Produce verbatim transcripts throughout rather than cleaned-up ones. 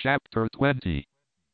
Chapter twenty.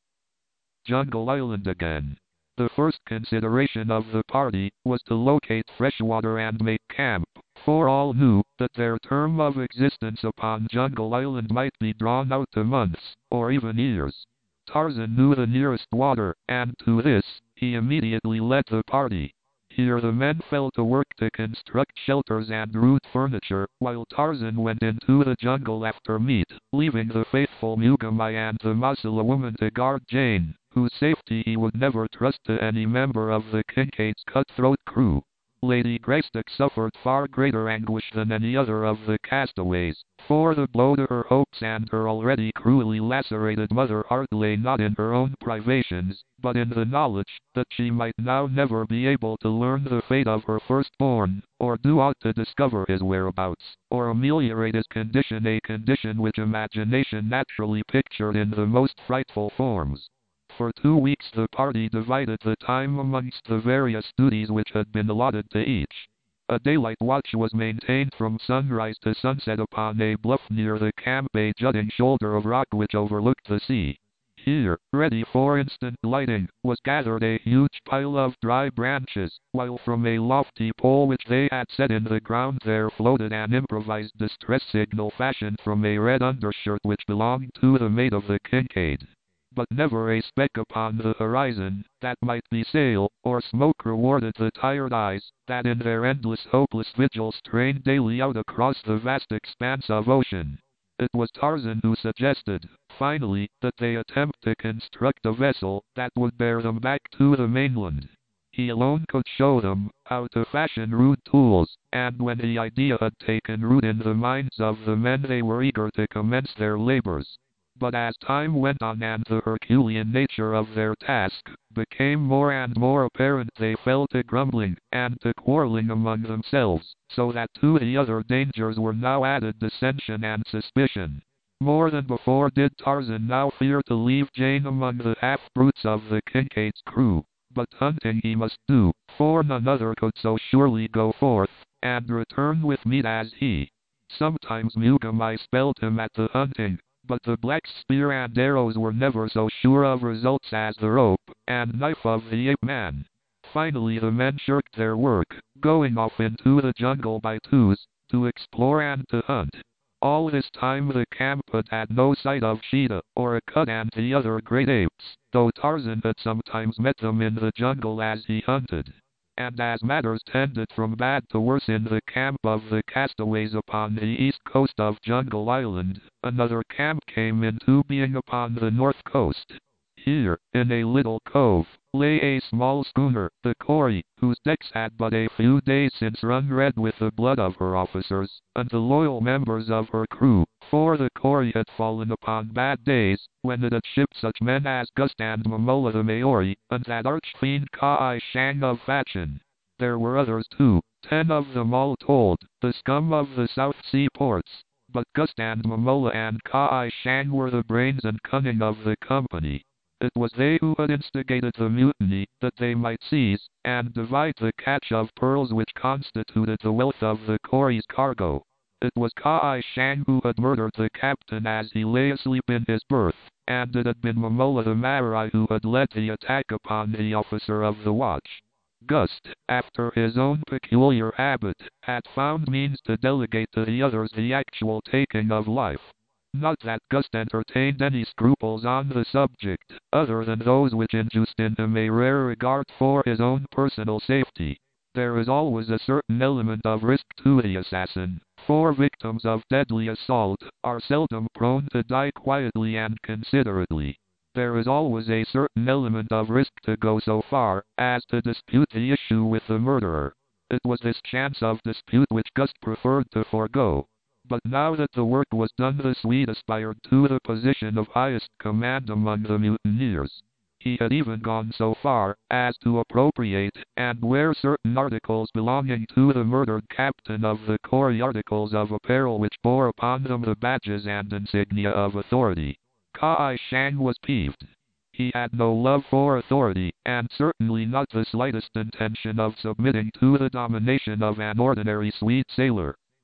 Jungle Island again. The first consideration of the party was to locate fresh water and make camp, for all knew that their term of existence upon Jungle Island might be drawn out to months, or even years. Tarzan knew the nearest water, and to this, he immediately led the party. Here the men fell to work to construct shelters and root furniture, while Tarzan went into the jungle after meat, leaving the faithful Mugamai and the Mosula woman to guard Jane, whose safety he would never trust to any member of the Kincaid's cutthroat crew. Lady Greystoke suffered far greater anguish than any other of the castaways, for the blow to her hopes and her already cruelly lacerated mother heart lay not in her own privations, but in the knowledge that she might now never be able to learn the fate of her firstborn, or do aught to discover his whereabouts, or ameliorate his condition, a condition which imagination naturally pictured in the most frightful forms. For two weeks the party divided the time amongst the various duties which had been allotted to each. A daylight watch was maintained from sunrise to sunset upon a bluff near the camp, a jutting shoulder of rock which overlooked the sea. Here, ready for instant lighting, was gathered a huge pile of dry branches, while from a lofty pole which they had set in the ground there floated an improvised distress signal fashioned from a red undershirt which belonged to the mate of the Kincaid. But never a speck upon the horizon that might be sail or smoke rewarded the tired eyes that in their endless hopeless vigil strained daily out across the vast expanse of ocean. It was Tarzan who suggested, finally, that they attempt to construct a vessel that would bear them back to the mainland. He alone could show them how to fashion rude tools, and when the idea had taken root in the minds of the men they were eager to commence their labors. But as time went on and the Herculean nature of their task became more and more apparent, they fell to grumbling and to quarreling among themselves, so that to the other dangers were now added dissension and suspicion. More than before did Tarzan now fear to leave Jane among the half-brutes of the Kincaid's crew, but hunting he must do, for none other could so surely go forth and return with meat as he. Sometimes Mugamai spelled him at the hunting, but the black spear and arrows were never so sure of results as the rope and knife of the ape-man. Finally the men shirked their work, going off into the jungle by twos, to explore and to hunt. All this time the camp had had no sight of Sheeta, or Akut and the other great apes, though Tarzan had sometimes met them in the jungle as he hunted. And as matters tended from bad to worse in the camp of the castaways upon the east coast of Jungle Island, another camp came into being upon the north coast. Here, in a little cove, lay a small schooner, the Cory, whose decks had but a few days since run red with the blood of her officers, and the loyal members of her crew, for the Cory had fallen upon bad days, when it had shipped such men as Gust and Momola the Maori, and that arch-fiend Ka-I Shang of Fachin. There were others too, ten of them all told, the scum of the South Sea ports, but Gust and Momola and Ka-I Shang were the brains and cunning of the company. It was they who had instigated the mutiny, that they might seize and divide the catch of pearls which constituted the wealth of the Cory's cargo. It was Ka-I Shang who had murdered the captain as he lay asleep in his berth, and it had been Momola the Maori who had led the attack upon the officer of the watch. Gust, after his own peculiar habit, had found means to delegate to the others the actual taking of life. Not that Gust entertained any scruples on the subject, other than those which induced in him a rare regard for his own personal safety. There is always a certain element of risk to the assassin, for victims of deadly assault are seldom prone to die quietly and considerately. There is always a certain element of risk to go so far as to dispute the issue with the murderer. It was this chance of dispute which Gust preferred to forego. But now that the work was done, the Swede aspired to the position of highest command among the mutineers. He had even gone so far as to appropriate and wear certain articles belonging to the murdered captain of the Cory, articles of apparel which bore upon them the badges and insignia of authority. Ka-I Shang was peeved. He had no love for authority, and certainly not the slightest intention of submitting to the domination of an ordinary Swede sailor.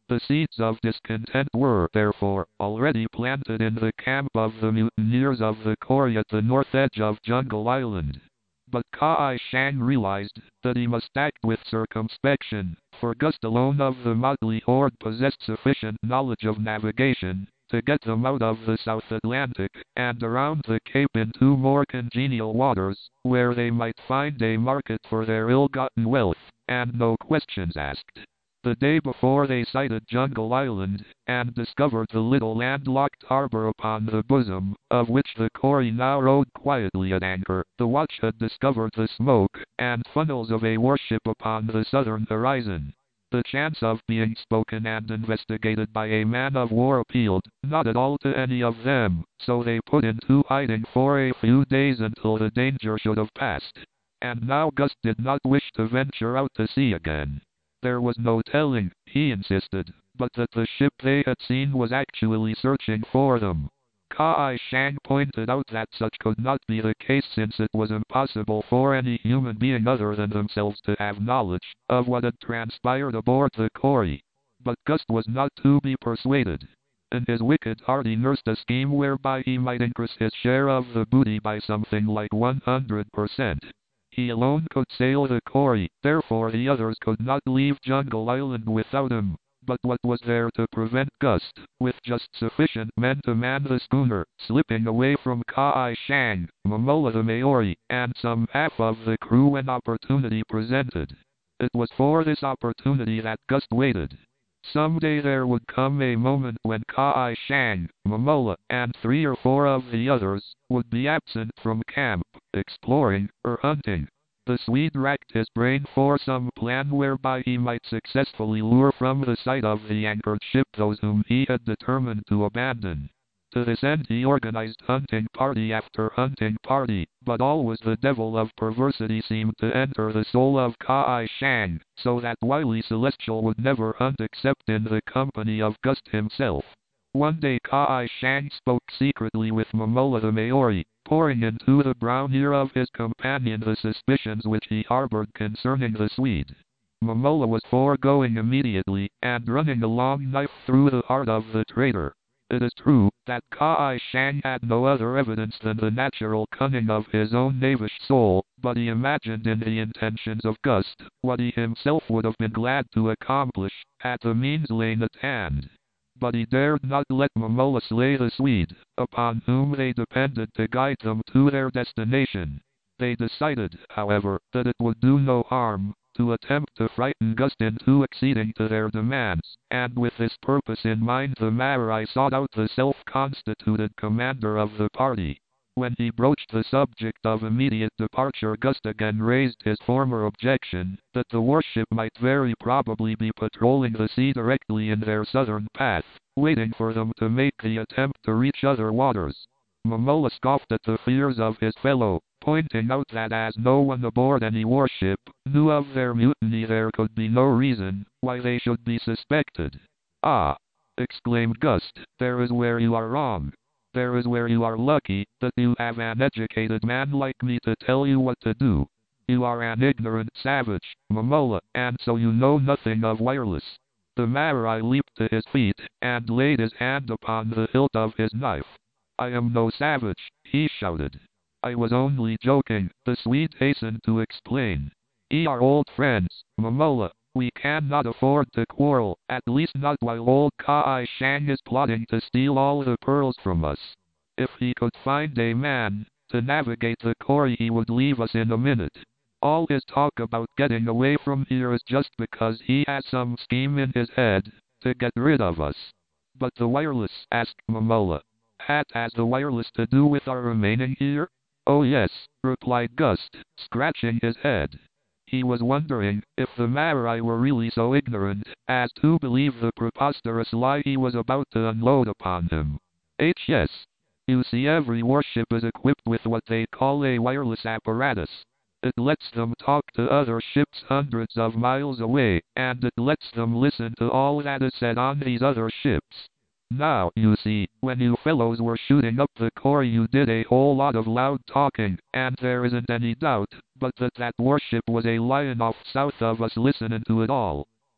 The seeds of discontent were, therefore, already planted in the camp of the mutineers of the Cory at the north edge of Jungle Island. But Kai Shang realized that he must act with circumspection, for Gust alone of the motley horde possessed sufficient knowledge of navigation to get them out of the South Atlantic and around the Cape into more congenial waters, where they might find a market for their ill-gotten wealth, and no questions asked. The day before they sighted Jungle Island, and discovered the little landlocked harbor upon the bosom of which the Cory now rode quietly at anchor, the watch had discovered the smoke and funnels of a warship upon the southern horizon. The chance of being spoken and investigated by a man of war appealed not at all to any of them, so they put into hiding for a few days until the danger should have passed. And now Gust did not wish to venture out to sea again. There was no telling, he insisted, but that the ship they had seen was actually searching for them. Kai Shang pointed out that such could not be the case, since it was impossible for any human being other than themselves to have knowledge of what had transpired aboard the Cory. But Gust was not to be persuaded. In his wicked heart he nursed a scheme whereby he might increase his share of the booty by something like one hundred percent. He alone could sail the Cory, therefore the others could not leave Jungle Island without him. But what was there to prevent Gust, with just sufficient men to man the schooner, slipping away from Kai Shang, Momola the Maori, and some half of the crew when opportunity presented? It was for this opportunity that Gust waited. Someday there would come a moment when Kai Shang, Momola, and three or four of the others would be absent from camp, exploring or hunting. The Swede racked his brain for some plan whereby he might successfully lure from the sight of the anchored ship those whom he had determined to abandon. To this end he organized hunting party after hunting party, but always the devil of perversity seemed to enter the soul of Kai Shang, so that wily Celestial would never hunt except in the company of Gust himself. One day Kai Shang spoke secretly with Momola the Maori, pouring into the brown ear of his companion the suspicions which he harbored concerning the Swede. Momola was for going immediately, and running a long knife through the heart of the traitor. It is true that Kai Shang had no other evidence than the natural cunning of his own knavish soul, but he imagined in the intentions of Gust what he himself would have been glad to accomplish, had the means lain at hand. But he dared not let Momola slay the Swede, upon whom they depended to guide them to their destination. They decided, however, that it would do no harm to attempt to frighten Gust into acceding to their demands, and with this purpose in mind the Maori sought out the self-constituted commander of the party. When he broached the subject of immediate departure, Gust again raised his former objection, that the warship might very probably be patrolling the sea directly in their southern path, waiting for them to make the attempt to reach other waters. Momola scoffed at the fears of his fellow, pointing out that as no one aboard any warship knew of their mutiny, there could be no reason why they should be suspected. "Ah!" exclaimed Gust, "there is where you are wrong. There is where you are lucky that you have an educated man like me to tell you what to do. You are an ignorant savage, Momola, and so you know nothing of wireless." The Maori leaped to his feet, and laid his hand upon the hilt of his knife. "I am no savage," he shouted. "I was only joking," the Swede hastened to explain. "We are old friends, Momola. We cannot afford to quarrel, at least not while old Kai Shang is plotting to steal all the pearls from us. If he could find a man to navigate the Cory, he would leave us in a minute. All his talk about getting away from here is just because he has some scheme in his head to get rid of us." "But the wireless?" asked Momola. "What has the wireless to do with our remaining here?" "Oh yes," replied Gust, scratching his head. He was wondering if the Maori were really so ignorant as to believe the preposterous lie he was about to unload upon him. H yes. You see, every warship is equipped with what they call a wireless apparatus. It lets them talk to other ships hundreds of miles away, and it lets them listen to all that is said on these other ships. Now, you see, when you fellows were shooting up the Cory, you did a whole lot of loud talking, and there isn't any doubt but that that warship was a lion off south of us listening to it all.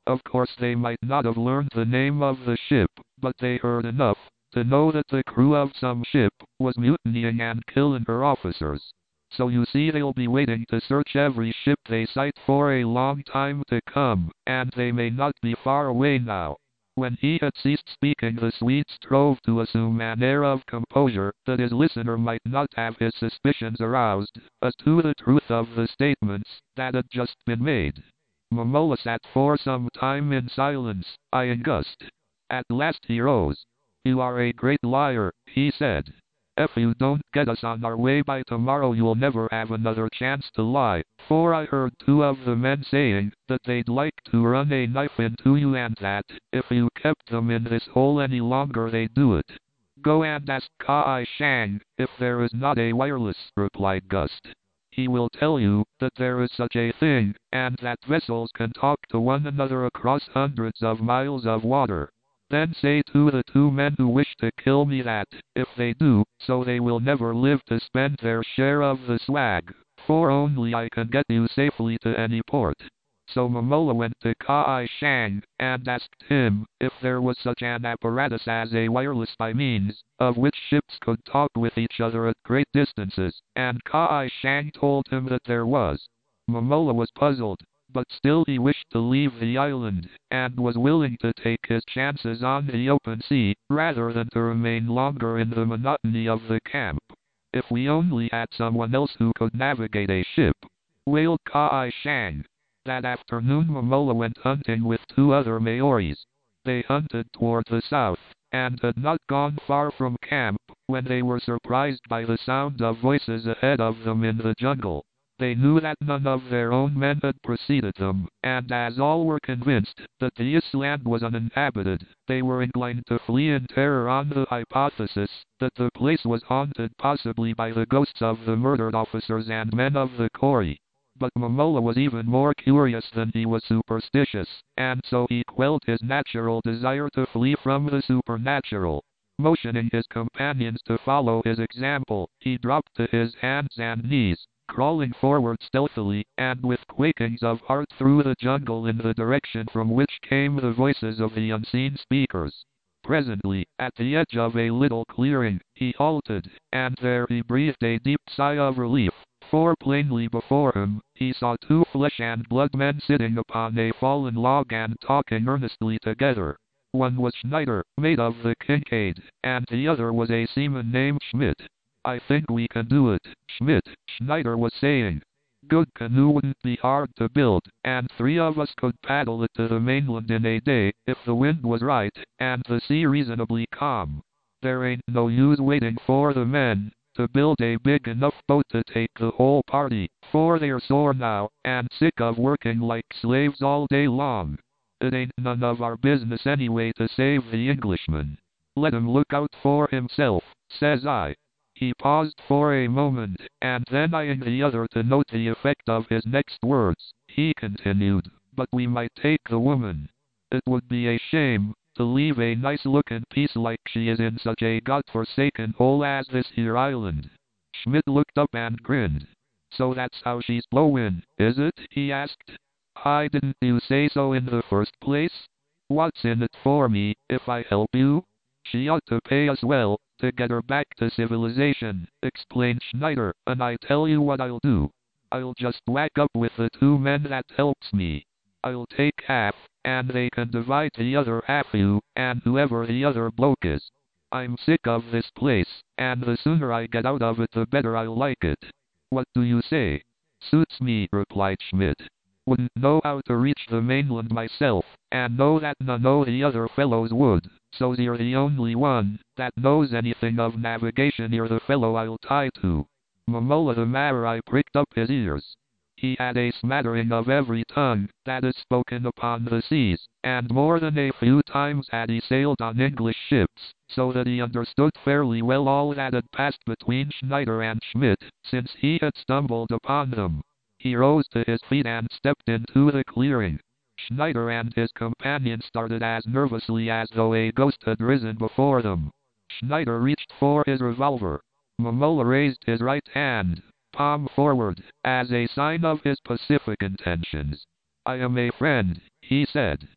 Of course they might not have learned the name of the ship, but they heard enough to know that the crew of some ship was mutinying and killing her officers. So you see they'll be waiting to search every ship they sight for a long time to come, and they may not be far away now. When he had ceased speaking, the Swede strove to assume an air of composure, that his listener might not have his suspicions aroused as to the truth of the statements that had just been made. Momola sat for some time in silence, eyeing Gust. At last he rose. "You are a great liar," he said. "If you don't get us on our way by tomorrow, you'll never have another chance to lie, for I heard two of the men saying that they'd like to run a knife into you, and that, if you kept them in this hole any longer, they'd do it." "Go and ask Kai Shang if there is not a wireless," replied Gust. "He will tell you that there is such a thing, and that vessels can talk to one another across hundreds of miles of water. Then say to the two men who wish to kill me that, if they do so, they will never live to spend their share of the swag, for only I can get you safely to any port." So Momola went to Kai Shang and asked him if there was such an apparatus as a wireless, by means of which ships could talk with each other at great distances, and Kai Shang told him that there was. Momola was puzzled, but still he wished to leave the island, and was willing to take his chances on the open sea, rather than to remain longer in the monotony of the camp. "If we only had someone else who could navigate a ship," wailed Kai Shang. That afternoon Momola went hunting with two other Maoris. They hunted toward the south, and had not gone far from camp, when they were surprised by the sound of voices ahead of them in the jungle. They knew that none of their own men had preceded them, and as all were convinced that the island was uninhabited, they were inclined to flee in terror on the hypothesis that the place was haunted possibly by the ghosts of the murdered officers and men of the quarry. But Momola was even more curious than he was superstitious, and so he quelled his natural desire to flee from the supernatural. Motioning his companions to follow his example, he dropped to his hands and knees, crawling forward stealthily, and with quakings of heart through the jungle in the direction from which came the voices of the unseen speakers. Presently, at the edge of a little clearing, he halted, and there he breathed a deep sigh of relief, for plainly before him, he saw two flesh and blood men sitting upon a fallen log and talking earnestly together. One was Schneider, mate of the Kincaid, and the other was a seaman named Schmidt. "I think we can do it, Schmidt," Schneider was saying. "Good canoe wouldn't be hard to build, and three of us could paddle it to the mainland in a day, if the wind was right, and the sea reasonably calm. There ain't no use waiting for the men to build a big enough boat to take the whole party, for they're sore now, and sick of working like slaves all day long. It ain't none of our business anyway to save the Englishman. Let him look out for himself, says I." He paused for a moment, and then eyeing the other to note the effect of his next words, he continued, "But we might take the woman. It would be a shame to leave a nice-looking piece like she is in such a god-forsaken hole as this here island." Schmidt looked up and grinned. "So that's how she's blowin', is it?" he asked. "Why didn't you say so in the first place? What's in it for me, if I help you? She ought to pay us well, to get her back to civilization," explained Schneider, "and I tell you what I'll do. I'll just whack up with the two men that helps me. I'll take half, and they can divide the other half, you, and whoever the other bloke is. I'm sick of this place, and the sooner I get out of it the better I'll like it. What do you say?" "Suits me," replied Schmidt. "Wouldn't know how to reach the mainland myself, and know that none o' the other fellows would, so's you're the only one that knows anything of navigation. You're the fellow I'll tie to." Momola the Maori pricked up his ears. He had a smattering of every tongue that is spoken upon the seas, and more than a few times had he sailed on English ships, so that he understood fairly well all that had passed between Schneider and Schmidt, since he had stumbled upon them. He rose to his feet and stepped into the clearing. Schneider and his companion started as nervously as though a ghost had risen before them. Schneider reached for his revolver. Momola raised his right hand, palm forward, as a sign of his pacific intentions. "I am a friend," he said.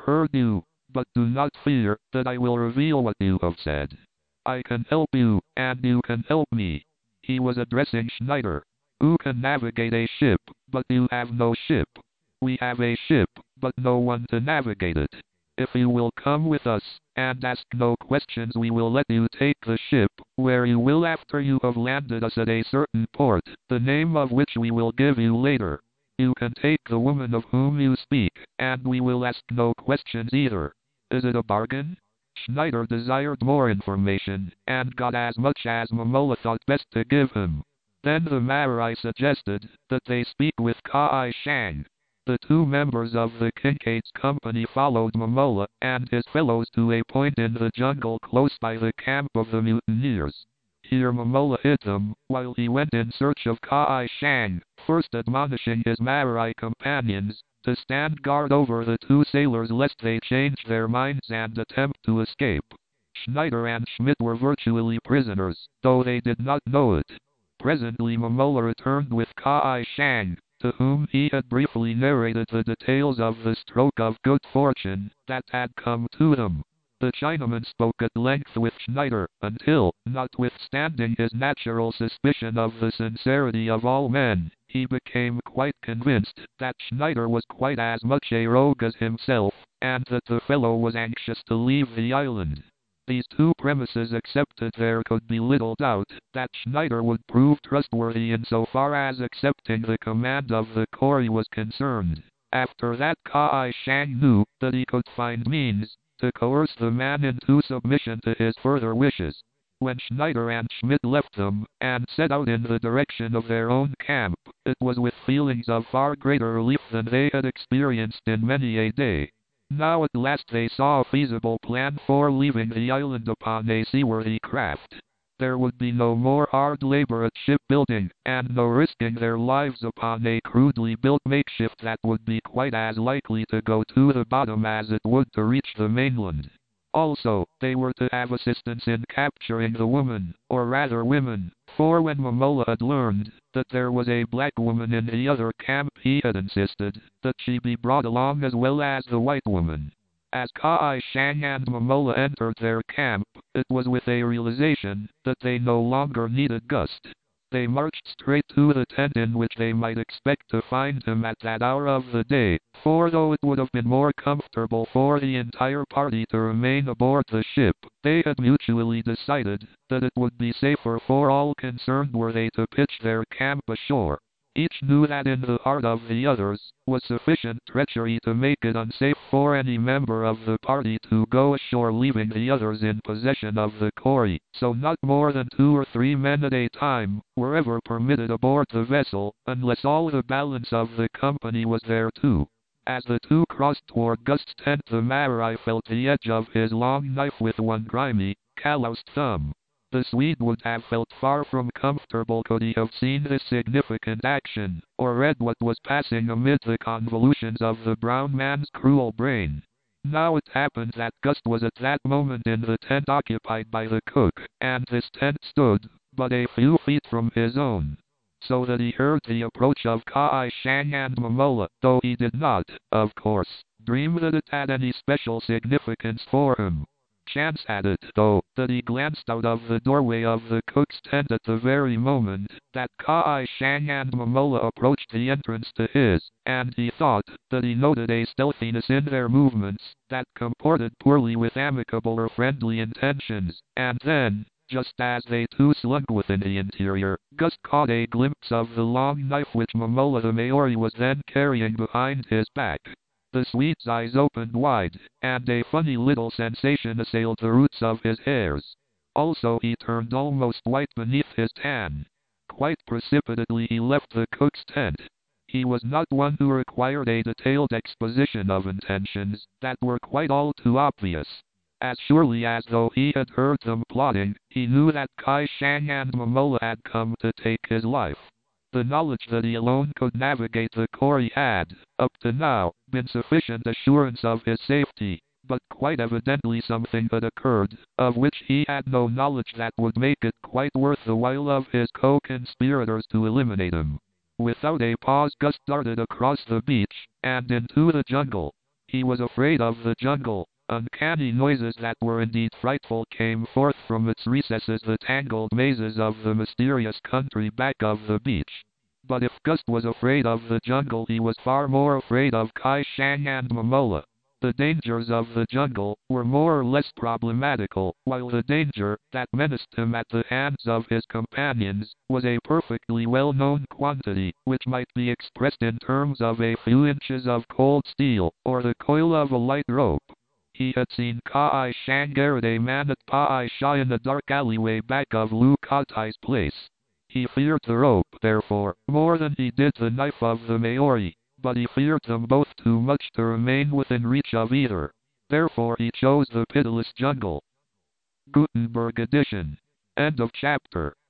heard you, but do not fear that I will reveal what you have said. I can help you, and you can help me." He was addressing Schneider. "You can navigate a ship, but you have no ship. We have a ship, but no one to navigate it. If you will come with us, and ask no questions, we will let you take the ship, where you will after you have landed us at a certain port, the name of which we will give you later. You can take the woman of whom you speak, and we will ask no questions either. Is it a bargain?" Schneider desired more information, and got as much as Momola thought best to give him. Then the Marai suggested that they speak with Kai Shang. The two members of the Kincaid's company followed Momola and his fellows to a point in the jungle close by the camp of the mutineers. Here Momola hid them, while he went in search of Kai Shang, first admonishing his Marai companions to stand guard over the two sailors lest they change their minds and attempt to escape. Schneider and Schmidt were virtually prisoners, though they did not know it. Presently Momola returned with Kai Shang, to whom he had briefly narrated the details of the stroke of good fortune that had come to them. The Chinaman spoke at length with Schneider, until, notwithstanding his natural suspicion of the sincerity of all men, he became quite convinced that Schneider was quite as much a rogue as himself, and that the fellow was anxious to leave the island. These two premises accepted, there could be little doubt that Schneider would prove trustworthy in so far as accepting the command of the Cory was concerned. After that, Kai Shang knew that he could find means to coerce the man into submission to his further wishes. When Schneider and Schmidt left them, and set out in the direction of their own camp, it was with feelings of far greater relief than they had experienced in many a day. Now at last they saw a feasible plan for leaving the island upon a seaworthy craft. There would be no more hard labor at shipbuilding, and no risking their lives upon a crudely built makeshift that would be quite as likely to go to the bottom as it would to reach the mainland. Also, they were to have assistance in capturing the woman, or rather women, for when Momola had learned that there was a black woman in the other camp, he had insisted that she be brought along as well as the white woman. As Kai Shang and Momola entered their camp, it was with a realization that they no longer needed Gust. They marched straight to the tent in which they might expect to find him at that hour of the day, for though it would have been more comfortable for the entire party to remain aboard the ship, they had mutually decided that it would be safer for all concerned were they to pitch their camp ashore. Each knew that in the heart of the others was sufficient treachery to make it unsafe for any member of the party to go ashore, leaving the others in possession of the Cory, so not more than two or three men at a time were ever permitted aboard the vessel, unless all the balance of the company was there too. As the two crossed toward Gust's tent, the Marai felt the edge of his long knife with one grimy, calloused thumb. The Swede would have felt far from comfortable could he have seen this significant action, or read what was passing amid the convolutions of the brown man's cruel brain. Now it happened that Gust was at that moment in the tent occupied by the cook, and this tent stood but a few feet from his own, so that he heard the approach of Kai Shang and Momola, though he did not, of course, dream that it had any special significance for him. Chance had it, though, that he glanced out of the doorway of the cook's tent at the very moment that Kai Shang and Momola approached the entrance to his, and he thought that he noted a stealthiness in their movements that comported poorly with amicable or friendly intentions, and then, just as they two slunk within the interior, Gust caught a glimpse of the long knife which Momola the Maori was then carrying behind his back. The Swede's eyes opened wide, and a funny little sensation assailed the roots of his hairs. Also he turned almost white beneath his tan. Quite precipitately he left the cook's tent. He was not one who required a detailed exposition of intentions that were quite all too obvious. As surely as though he had heard them plotting, he knew that Kai Shang and Momola had come to take his life. The knowledge that he alone could navigate the Cory had, up to now, been sufficient assurance of his safety, but quite evidently something had occurred, of which he had no knowledge, that would make it quite worth the while of his co-conspirators to eliminate him. Without a pause Gust darted across the beach, and into the jungle. He was afraid of the jungle. Uncanny noises that were indeed frightful came forth from its recesses, the tangled mazes of the mysterious country back of the beach. But if Gust was afraid of the jungle, he was far more afraid of Kai Shang and Momola. The dangers of the jungle were more or less problematical, while the danger that menaced him at the hands of his companions was a perfectly well-known quantity, which might be expressed in terms of a few inches of cold steel, or the coil of a light rope. He had seen Kai Shang guard a man at Pai Sha in a dark alleyway back of Lu Katai's place. He feared the rope, therefore, more than he did the knife of the Maori, but he feared them both too much to remain within reach of either. Therefore he chose the pitiless jungle. Gutenberg edition. End of chapter.